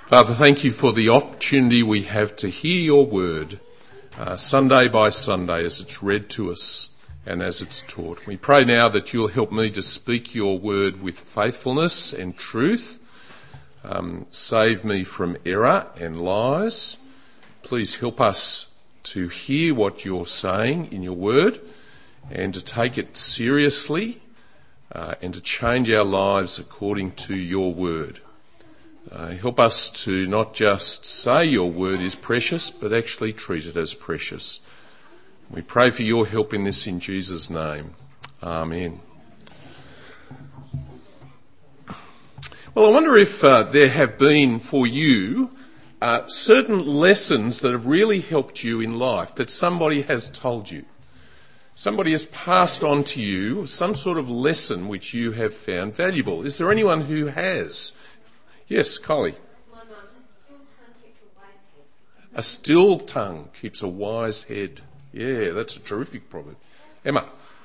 Father, thank you for the opportunity we have to hear your word Sunday by Sunday as it's read to us and as it's taught. We pray now that you'll help me to speak your word with faithfulness and truth. Save me from error and lies. Please help us to hear what you're saying in your word and to take it seriously and to change our lives according to your word. Help us to not just say your word is precious, but actually treat it as precious. We pray for your help in this in Jesus' name. Amen. Well, I wonder if there have been for you certain lessons that have really helped you in life, that somebody has told you. Somebody has passed on to you some sort of lesson which you have found valuable. Is there anyone who has? Yes, Collie. My mum, a still tongue keeps a wise head. Yeah, that's a terrific proverb. Emma.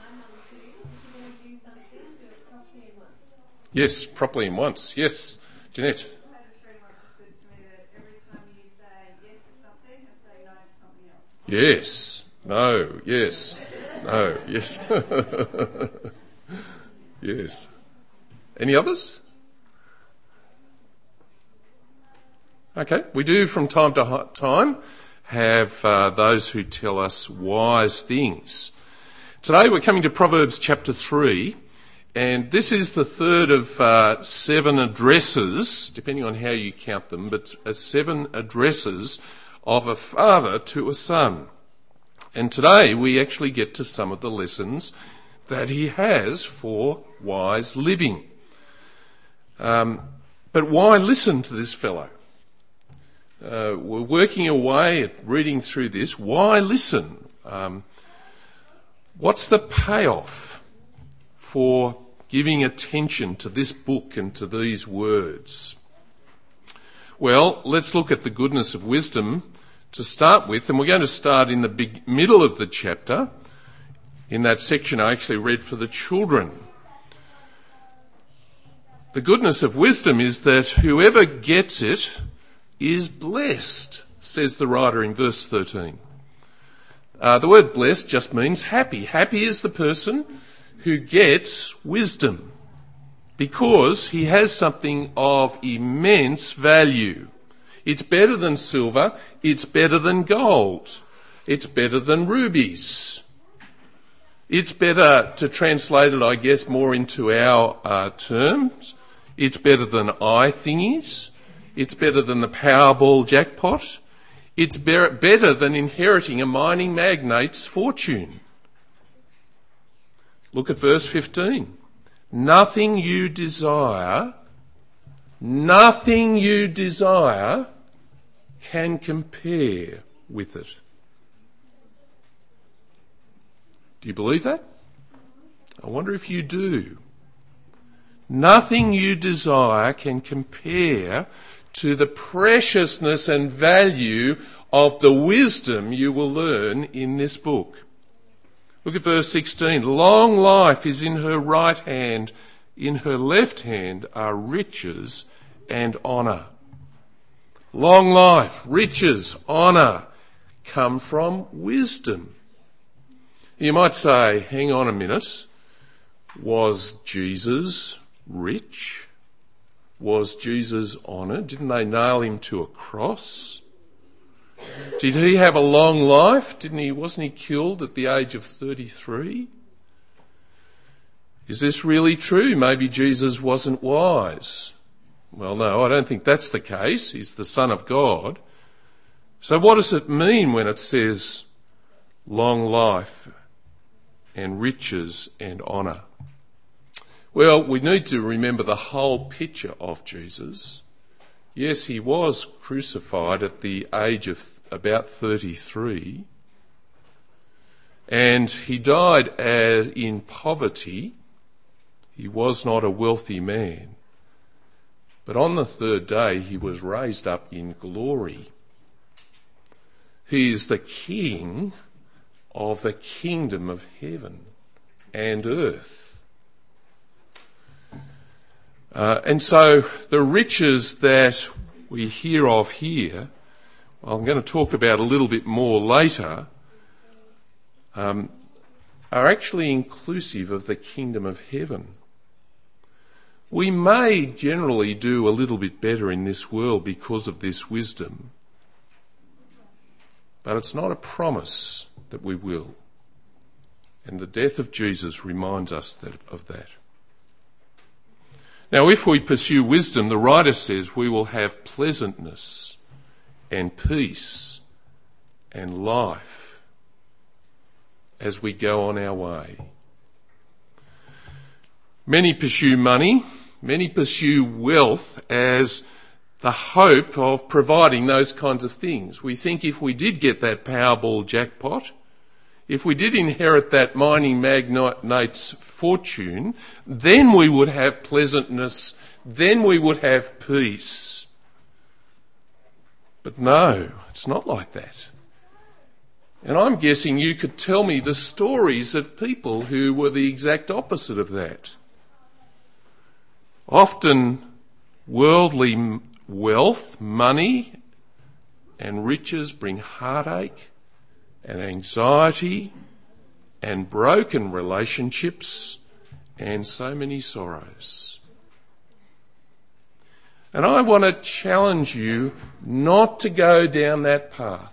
Yes, properly and once. Yes, Jeanette. I had a friend once who said to me that every time you say yes to something, I say no to something else. Yes, no, yes, yes. Any others? Okay, we do from time to time have those who tell us wise things. Today we're coming to Proverbs chapter 3, and this is the third of 7 addresses, depending on how you count them, but 7 addresses of a father to a son. And today we actually get to some of the lessons that he has for wise living. But why listen to this fellow? We're working away at reading through this. Why listen? What's the payoff for giving attention to this book and to these words? Well, let's look at the goodness of wisdom to start with, and we're going to start in the middle of the chapter, in that section I actually read for the children. The goodness of wisdom is that whoever gets it is blessed, says the writer in verse 13. The word blessed just means happy. Happy is the person who gets wisdom because he has something of immense value. It's better than silver. It's better than gold. It's better than rubies. It's better, to translate it, I guess, more into our terms. It's better than iThingies. It's better than the Powerball jackpot. It's better than inheriting a mining magnate's fortune. Look at verse 15. Nothing you desire can compare with it. Do you believe that? I wonder if you do. Nothing you desire can compare to the preciousness and value of the wisdom you will learn in this book. Look at verse 16. Long life is in her right hand, in her left hand are riches and honour. Long life, riches, honour come from wisdom. You might say, hang on a minute, was Jesus rich? Was Jesus honoured? Didn't they nail him to a cross? Did he have a long life? Wasn't he killed at the age of 33? Is this really true? Maybe Jesus wasn't wise. Well, no, I don't think that's the case. He's the Son of God. So what does it mean when it says long life and riches and honour? Well, we need to remember the whole picture of Jesus. Yes, he was crucified at the age of about 33, and he died in poverty. He was not a wealthy man. But on the third day, he was raised up in glory. He is the King of the kingdom of heaven and earth. And so the riches that we hear of here, I'm going to talk about a little bit more later, are actually inclusive of the kingdom of heaven. We may generally do a little bit better in this world because of this wisdom, but it's not a promise that we will. And the death of Jesus reminds us of that. Now, if we pursue wisdom, the writer says we will have pleasantness and peace and life as we go on our way. Many pursue money, many pursue wealth as the hope of providing those kinds of things. We think if we did get that Powerball jackpot, if we did inherit that mining magnate's fortune, then we would have pleasantness, then we would have peace. But no, it's not like that. And I'm guessing you could tell me the stories of people who were the exact opposite of that. Often worldly wealth, money and riches bring heartache and anxiety and broken relationships and so many sorrows. And I want to challenge you not to go down that path.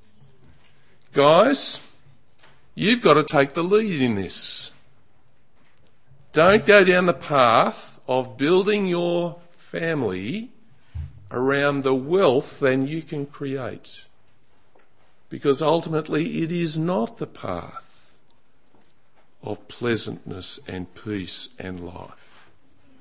Guys, you've got to take the lead in this. Don't go down the path of building your family around the wealth that you can create. Because ultimately it is not the path of pleasantness and peace and life.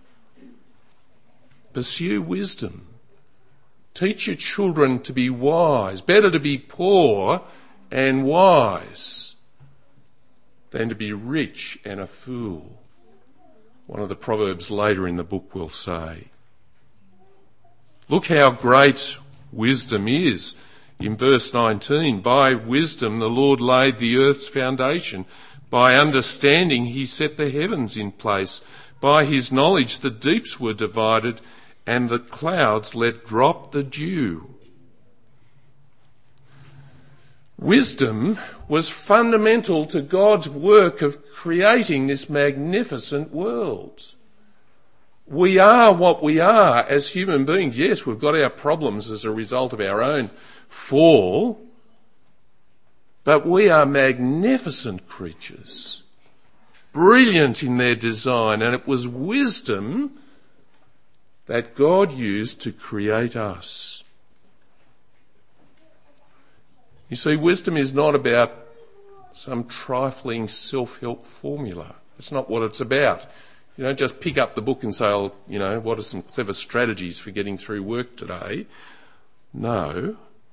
Pursue wisdom. Teach your children to be wise. Better to be poor and wise than to be rich and a fool. One of the Proverbs later in the book will say. Look how great wisdom is. In verse 19, by wisdom the Lord laid the earth's foundation. By understanding he set the heavens in place. By his knowledge the deeps were divided and the clouds let drop the dew. Wisdom was fundamental to God's work of creating this magnificent world. We are what we are as human beings. Yes, we've got our problems as a result of our own fall, but we are magnificent creatures, brilliant in their design, and it was wisdom that God used to create us. You see, wisdom is not about some trifling self-help formula. It's not what it's about. You don't just pick up the book and say, oh, what are some clever strategies for getting through work today? No.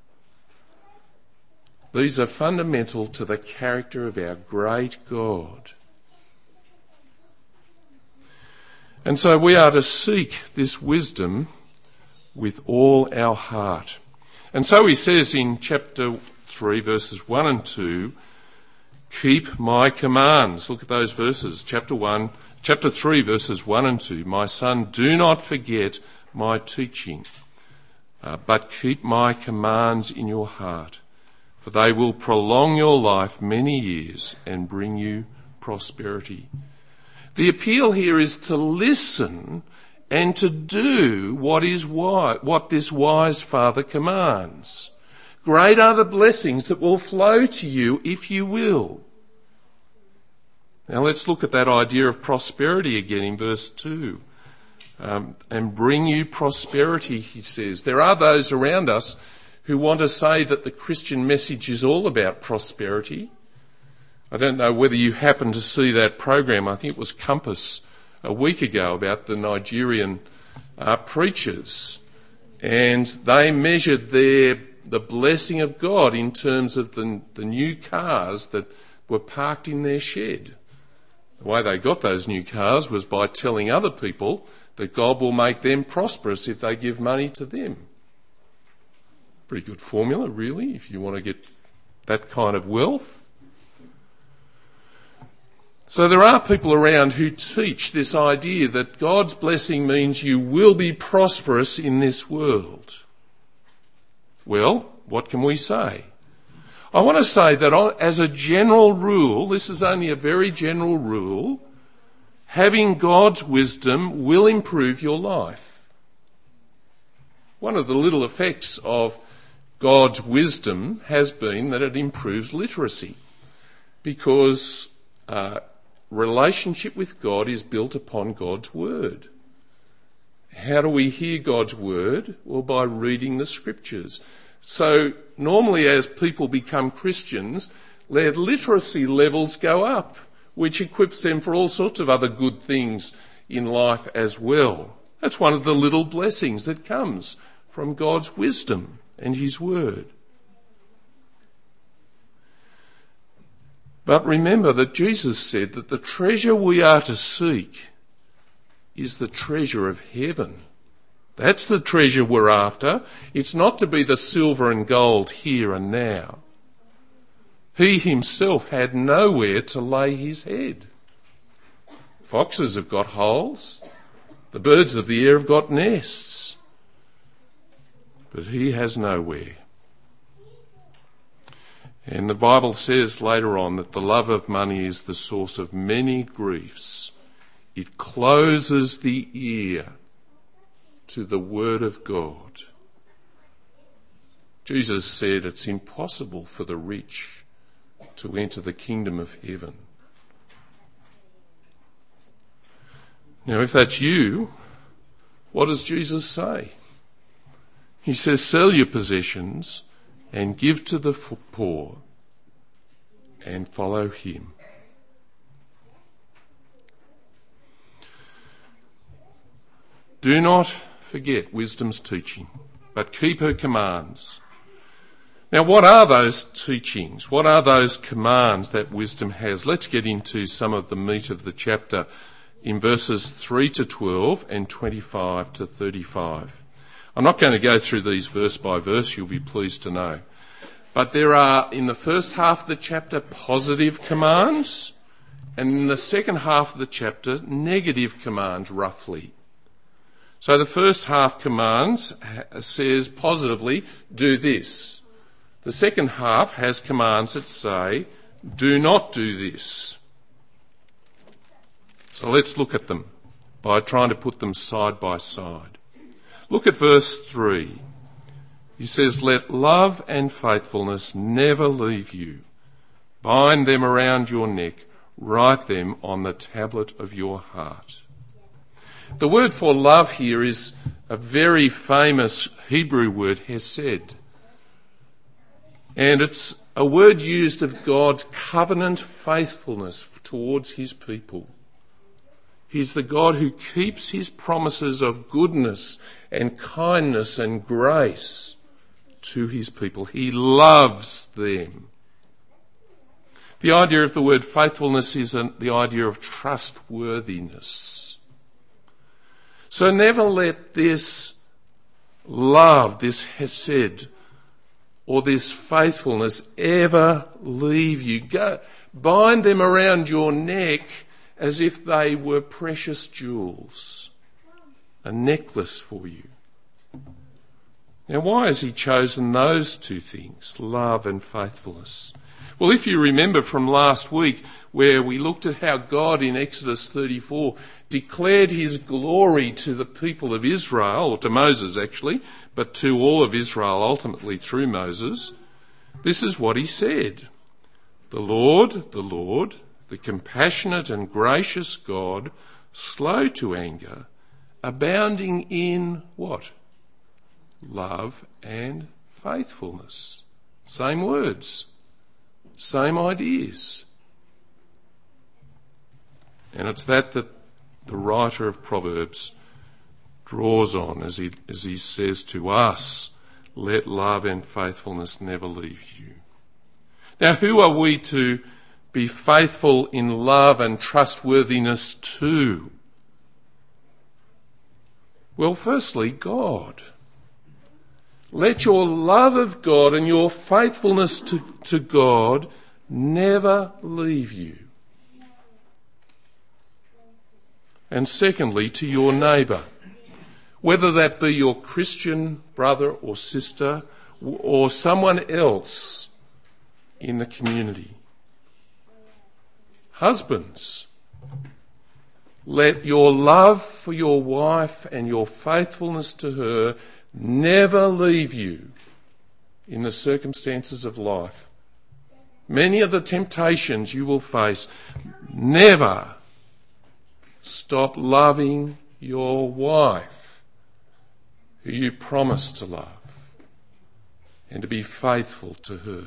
These are fundamental to the character of our great God. And so we are to seek this wisdom with all our heart. And so he says in chapter 3, verses 1 and 2, keep my commands. Look at those verses. Chapter 3, verses 1 and 2. My son, do not forget my teaching, but keep my commands in your heart, for they will prolong your life many years and bring you prosperity. The appeal here is to listen and to do what this wise father commands. Great are the blessings that will flow to you if you will. Now let's look at that idea of prosperity again in verse 2. And bring you prosperity, he says. There are those around us who want to say that the Christian message is all about prosperity. I don't know whether you happened to see that program. I think it was Compass a week ago about the Nigerian preachers. And they measured the blessing of God in terms of the new cars that were parked in their shed. The way they got those new cars was by telling other people that God will make them prosperous if they give money to them. Pretty good formula, really, if you want to get that kind of wealth. So there are people around who teach this idea that God's blessing means you will be prosperous in this world. Well, what can we say? I want to say that as a general rule, this is only a very general rule, having God's wisdom will improve your life. One of the little effects of God's wisdom has been that it improves literacy, because relationship with God is built upon God's word. How do we hear God's word? Well, by reading the scriptures. So normally as people become Christians, their literacy levels go up, which equips them for all sorts of other good things in life as well. That's one of the little blessings that comes from God's wisdom and his word. But remember that Jesus said that the treasure we are to seek is the treasure of heaven. That's the treasure we're after. It's not to be the silver and gold here and now. He himself had nowhere to lay his head. Foxes have got holes. The birds of the air have got nests. But he has nowhere. And the Bible says later on that the love of money is the source of many griefs. It closes the ear to the word of God. Jesus said it's impossible for the rich to enter the kingdom of heaven. Now, if that's you, what does Jesus say? He says, sell your possessions and give to the poor and follow him. Do not forget wisdom's teaching, but keep her commands. Now, what are those teachings? What are those commands that wisdom has? Let's get into some of the meat of the chapter in verses 3 to 12 and 25 to 35. I'm not going to go through these verse by verse, you'll be pleased to know. But there are, in the first half of the chapter, positive commands, and in the second half of the chapter, negative commands, roughly. So the first half commands says positively, do this. The second half has commands that say, do not do this. So let's look at them by trying to put them side by side. Look at verse 3. He says, let love and faithfulness never leave you. Bind them around your neck. Write them on the tablet of your heart. The word for love here is a very famous Hebrew word, hesed. And it's a word used of God's covenant faithfulness towards his people. He's the God who keeps his promises of goodness and kindness and grace to his people. He loves them. The idea of the word faithfulness is the idea of trustworthiness. So never let this love, this hesed, or this faithfulness ever leave you. Bind them around your neck as if they were precious jewels, a necklace for you. Now, why has he chosen those two things, love and faithfulness? Well, if you remember from last week, where we looked at how God in Exodus 34 declared his glory to the people of Israel, or to Moses actually, but to all of Israel ultimately through Moses, this is what he said. The Lord, the compassionate and gracious God, slow to anger, abounding in what? Love and faithfulness. Same words, same ideas. And it's that the writer of Proverbs draws on as he says to us, let love and faithfulness never leave you. Now, who are we to be faithful in love and trustworthiness to? Well, firstly, God. Let your love of God and your faithfulness to God never leave you. And secondly, to your neighbour, whether that be your Christian brother or sister, or someone else in the community. Husbands, let your love for your wife and your faithfulness to her never leave you in the circumstances of life. Many of the temptations you will face. Never stop loving your wife, who you promised to love, and to be faithful to her.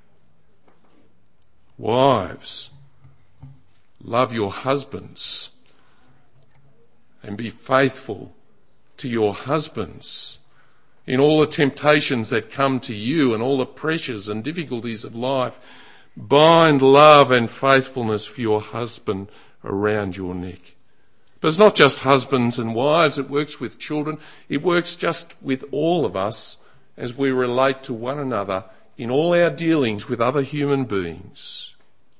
Wives, love your husbands and be faithful to your husbands in all the temptations that come to you and all the pressures and difficulties of life. Bind love and faithfulness for your husband around your neck. But it's not just husbands and wives, it works with children. It works just with all of us as we relate to one another in all our dealings with other human beings.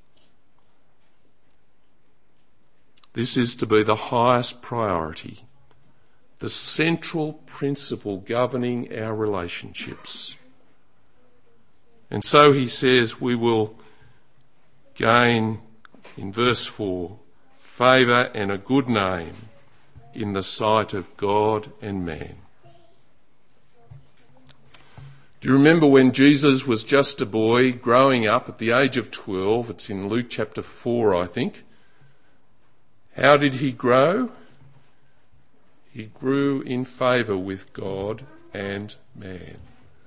This is to be the highest priority, the central principle governing our relationships. And so he says we will gain, in verse 4, favour and a good name in the sight of God and man. Do you remember when Jesus was just a boy growing up at the age of 12? It's in Luke chapter 4, I think. How did he grow? He grew in favour with God and man.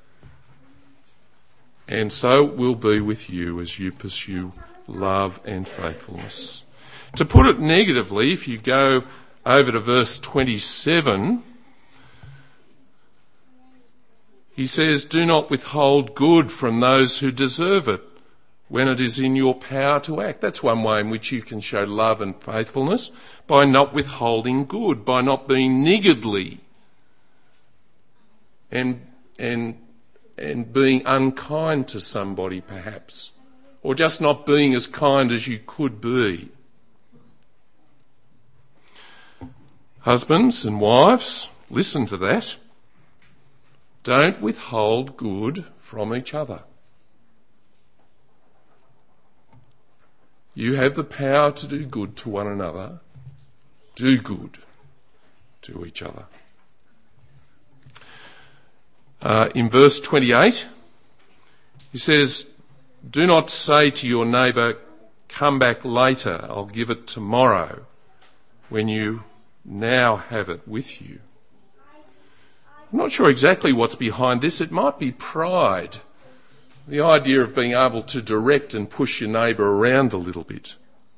And so it will be with you as you pursue love and faithfulness. To put it negatively, if you go over to verse 27, he says, do not withhold good from those who deserve it when it is in your power to act. That's one way in which you can show love and faithfulness, by not withholding good, by not being niggardly and being unkind to somebody perhaps, or just not being as kind as you could be. Husbands and wives, listen to that. Don't withhold good from each other. You have the power to do good to one another. Do good to each other. In verse 28, he says, do not say to your neighbour, come back later, I'll give it tomorrow, when you now have it with you. I'm not sure exactly what's behind this. It might be pride. The idea of being able to direct and push your neighbour around a little bit.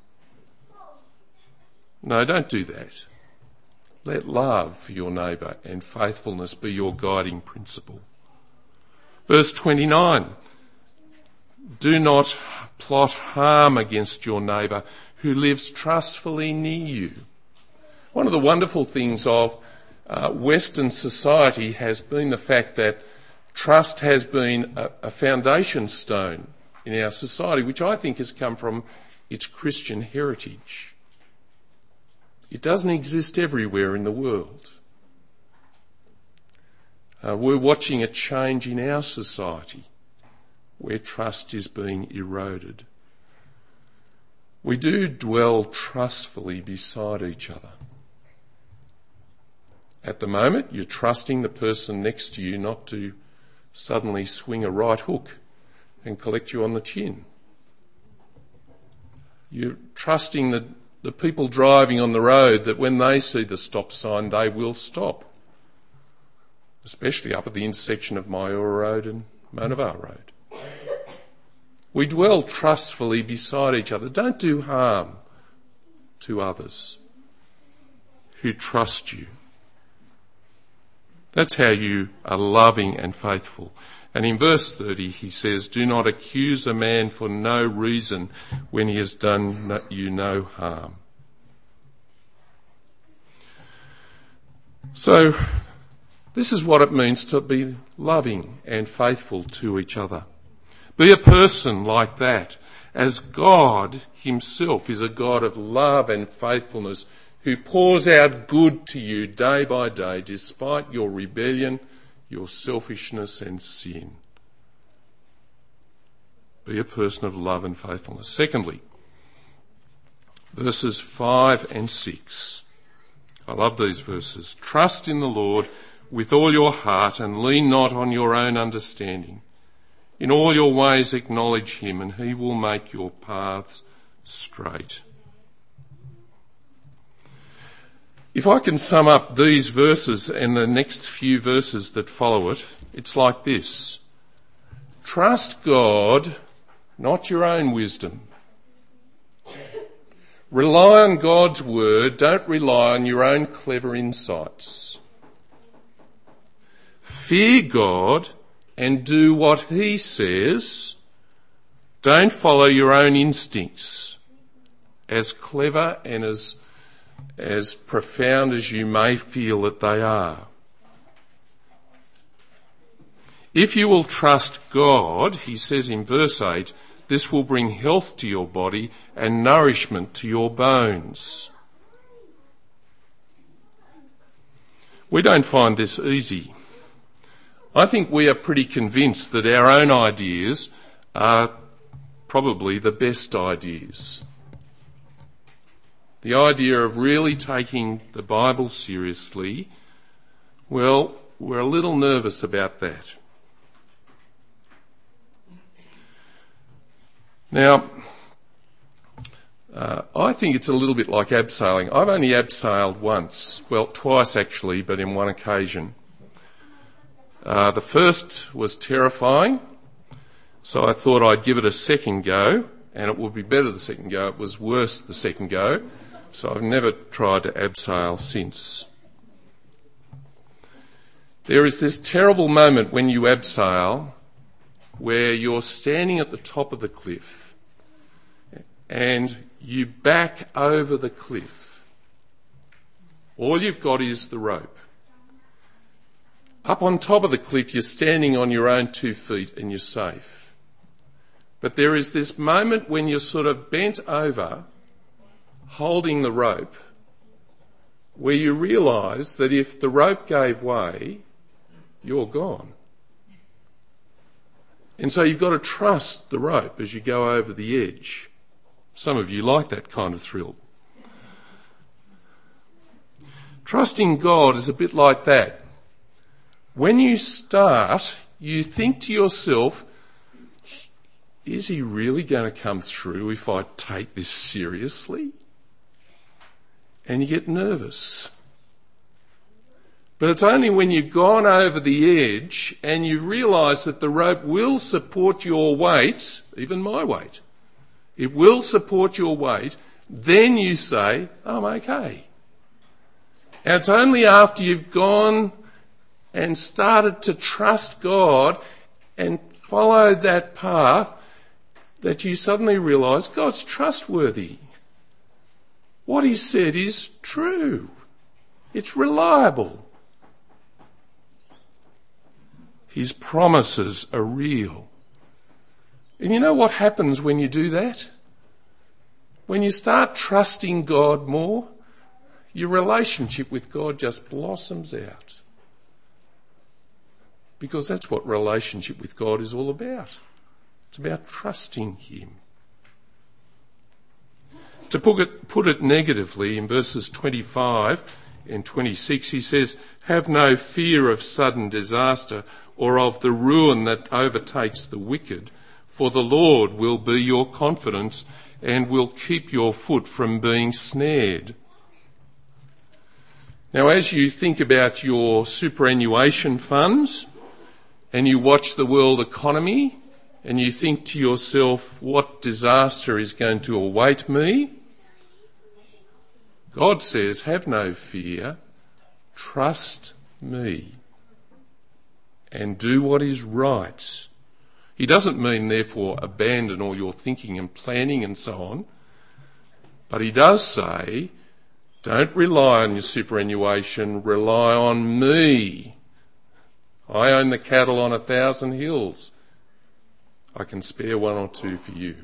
No, don't do that. Let love for your neighbour and faithfulness be your guiding principle. Verse 29. Do not plot harm against your neighbour who lives trustfully near you. One of the wonderful things of Western society has been the fact that trust has been a foundation stone in our society, which I think has come from its Christian heritage. It doesn't exist everywhere in the world. We're watching a change in our society where trust is being eroded. We do dwell trustfully beside each other. At the moment, you're trusting the person next to you not to suddenly swing a right hook and collect you on the chin. You're trusting the people driving on the road that when they see the stop sign, they will stop, especially up at the intersection of Myura Road and Monavar Road. We dwell trustfully beside each other. Don't do harm to others who trust you. That's how you are loving and faithful. And in verse 30 he says, do not accuse a man for no reason when he has done you no harm. So this is what it means to be loving and faithful to each other. Be a person like that, as God himself is a God of love and faithfulness, who pours out good to you day by day despite your rebellion, your selfishness and sin. Be a person of love and faithfulness. Secondly, verses 5 and 6. I love these verses. Trust in the Lord with all your heart and lean not on your own understanding. In all your ways acknowledge him and he will make your paths straight. If I can sum up these verses and the next few verses that follow it, it's like this. Trust God, not your own wisdom. Rely on God's word, don't rely on your own clever insights. Fear God and do what he says. Don't follow your own instincts, as clever and as profound as you may feel that they are. If you will trust God, he says in verse 8, this will bring health to your body and nourishment to your bones. We don't find this easy. I think we are pretty convinced that our own ideas are probably the best ideas. The idea of really taking the Bible seriously, well, we're a little nervous about that. Now, I think it's a little bit like abseiling. I've only abseiled once, well, twice actually, but in one occasion. The first was terrifying, so I thought I'd give it a second go, and it would be better the second go. It was worse the second go, so I've never tried to abseil since. There is this terrible moment when you abseil where you're standing at the top of the cliff and you back over the cliff. All you've got is the rope. Up on top of the cliff, you're standing on your own 2 feet and you're safe. But there is this moment when you're sort of bent over, holding the rope, where you realise that if the rope gave way, you're gone. And so you've got to trust the rope as you go over the edge. Some of you like that kind of thrill. Trusting God is a bit like that. When you start, you think to yourself, is he really going to come through if I take this seriously? And you get nervous. But it's only when you've gone over the edge and you realise that the rope will support your weight, even my weight, it will support your weight, then you say, I'm okay. And it's only after you've gone and started to trust God and followed that path that you suddenly realise God's trustworthy. What he said is true. It's reliable. His promises are real. And you know what happens when you do that? When you start trusting God more, your relationship with God just blossoms out. Because that's what relationship with God is all about. It's about trusting him. To put it negatively, in verses 25 and 26, he says, have no fear of sudden disaster or of the ruin that overtakes the wicked, for the Lord will be your confidence and will keep your foot from being snared. Now, as you think about your superannuation funds and you watch the world economy and you think to yourself, what disaster is going to await me? God says, have no fear, trust me and do what is right. He doesn't mean, therefore, abandon all your thinking and planning and so on, but he does say, don't rely on your superannuation, rely on me. I own the cattle on 1,000 hills. I can spare 1 or 2 for you.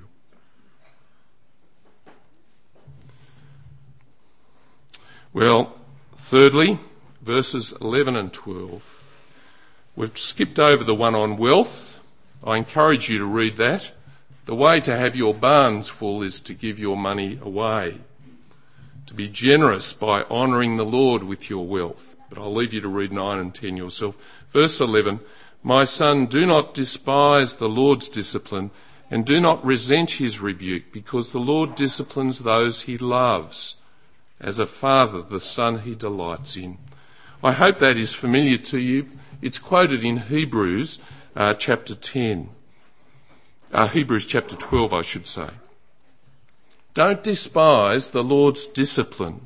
Well, thirdly, verses 11 and 12. We've skipped over the one on wealth. I encourage you to read that. The way to have your barns full is to give your money away, to be generous by honouring the Lord with your wealth. But I'll leave you to read 9 and 10 yourself. Verse 11, my son, do not despise the Lord's discipline and do not resent his rebuke, because the Lord disciplines those he loves, as a father the son he delights in. I hope that is familiar to you. It's quoted in Hebrews chapter 10. Hebrews chapter 12, I should say. Don't despise the Lord's discipline.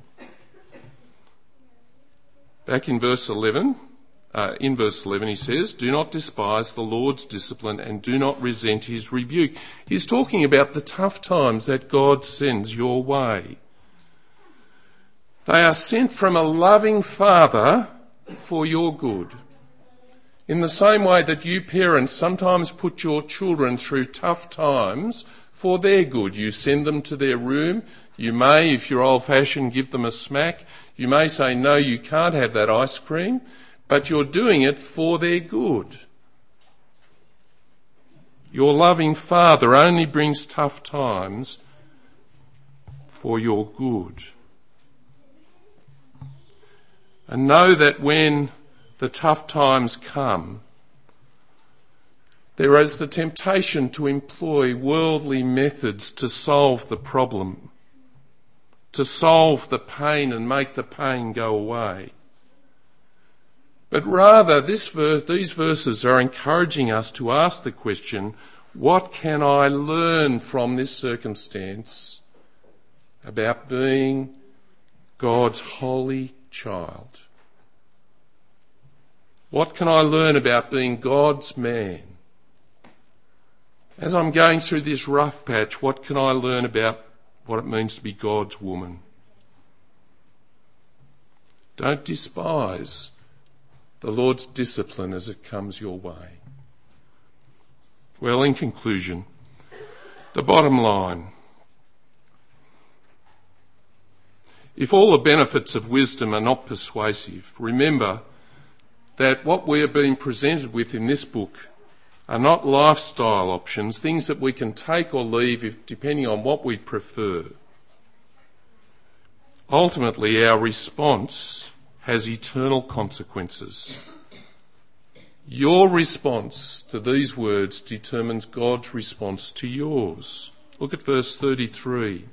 Back in verse 11, he says, do not despise the Lord's discipline and do not resent his rebuke. He's talking about the tough times that God sends your way. They are sent from a loving Father for your good. In the same way that you parents sometimes put your children through tough times for their good. You send them to their room. You may, if you're old-fashioned, give them a smack. You may say, no, you can't have that ice cream, but you're doing it for their good. Your loving Father only brings tough times for your good. And know that when the tough times come, there is the temptation to employ worldly methods to solve the problem, to solve the pain and make the pain go away. But rather, these verses are encouraging us to ask the question, what can I learn from this circumstance about being God's holy child? What can I learn about being God's man? As I'm going through this rough patch, what can I learn about what it means to be God's woman? Don't despise the Lord's discipline as it comes your way. Well, in conclusion, the bottom line. If all the benefits of wisdom are not persuasive, remember that what we are being presented with in this book are not lifestyle options, things that we can take or leave depending on what we prefer. Ultimately, our response has eternal consequences. Your response to these words determines God's response to yours. Look at verse 33.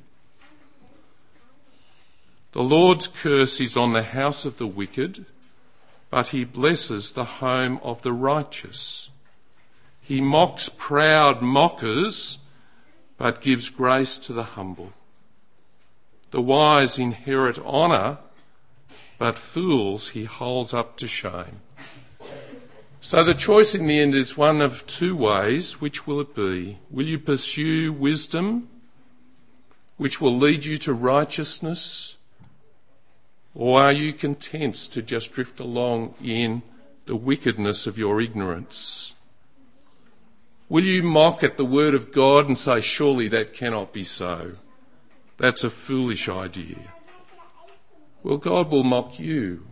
The Lord's curse is on the house of the wicked, but he blesses the home of the righteous. He mocks proud mockers, but gives grace to the humble. The wise inherit honour, but fools he holds up to shame. So the choice in the end is one of two ways. Which will it be? Will you pursue wisdom, which will lead you to righteousness? Or are you content to just drift along in the wickedness of your ignorance? Will you mock at the word of God and say, surely that cannot be so? That's a foolish idea. Well, God will mock you.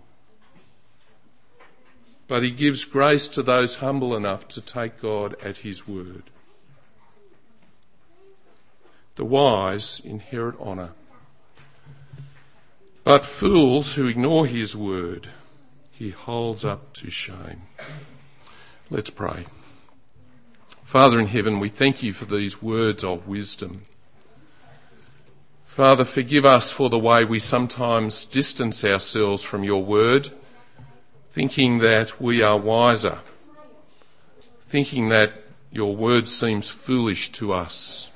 But he gives grace to those humble enough to take God at his word. The wise inherit honour, but fools who ignore his word, he holds up to shame. Let's pray. Father in heaven, we thank you for these words of wisdom. Father, forgive us for the way we sometimes distance ourselves from your word, thinking that we are wiser, thinking that your word seems foolish to us.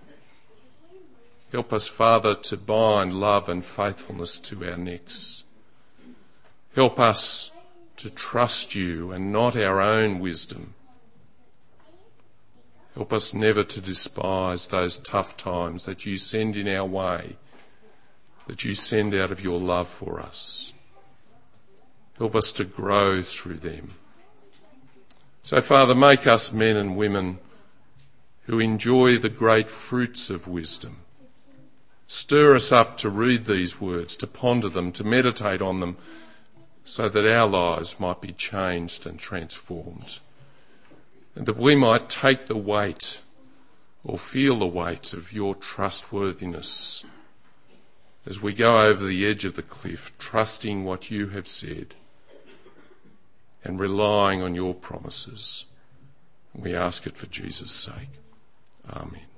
Help us, Father, to bind love and faithfulness to our necks. Help us to trust you and not our own wisdom. Help us never to despise those tough times that you send in our way, that you send out of your love for us. Help us to grow through them. So, Father, make us men and women who enjoy the great fruits of wisdom. Stir us up to read these words, to ponder them, to meditate on them, so that our lives might be changed and transformed, and that we might take the weight or feel the weight of your trustworthiness as we go over the edge of the cliff, trusting what you have said and relying on your promises. We ask it for Jesus' sake. Amen.